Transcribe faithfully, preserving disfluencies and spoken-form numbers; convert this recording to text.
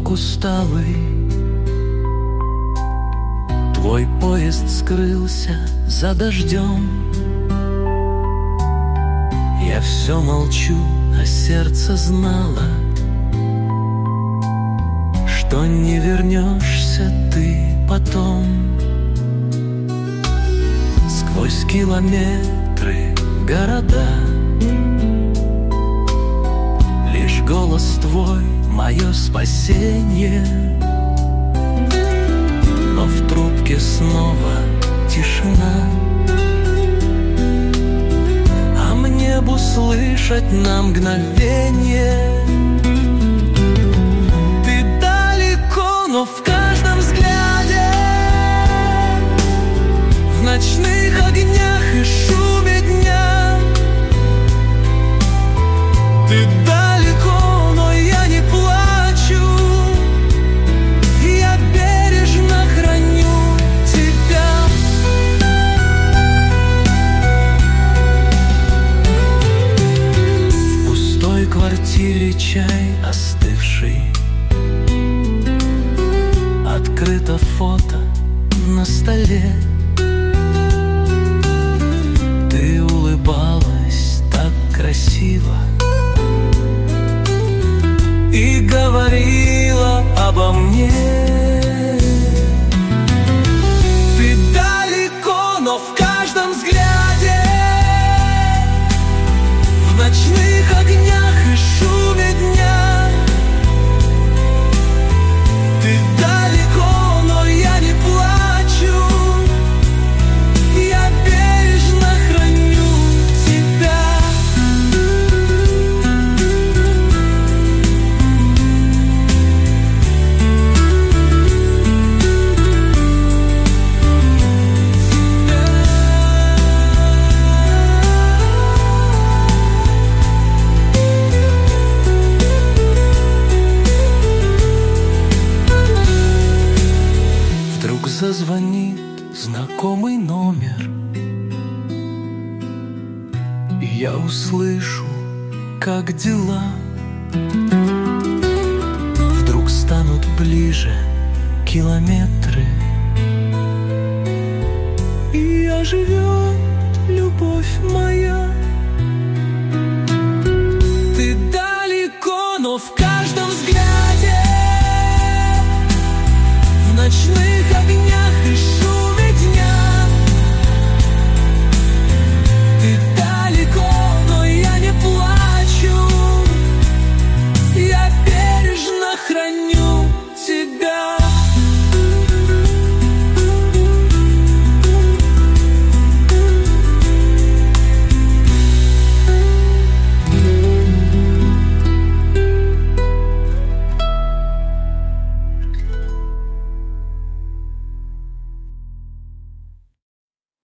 поток усталый. Твой поезд скрылся за дождем. Я все молчу, а сердце знало, что не вернешься ты потом. Сквозь километры города лишь голос твой — мое спасение. Но в трубке снова тишина, а мне б услышать на мгновение. Ты далеко, но в каждом взгляде, в ночных огнях и шуме дня. Ты далеко, но я не плачу, я бережно храню тебя. В пустой квартире чай остывший, открыто фото на столе. Ты улыбалась так красиво и говорила обо мне. Ты далеко, но в каждом взгляде, в ночных огнях и шуме дня. Ты далеко, но я не плачу, я бережно храню тебя. Вдруг зазвонит знакомый номер, и я услышу, как дела. Вдруг станут ближе километры, и оживет любовь моя.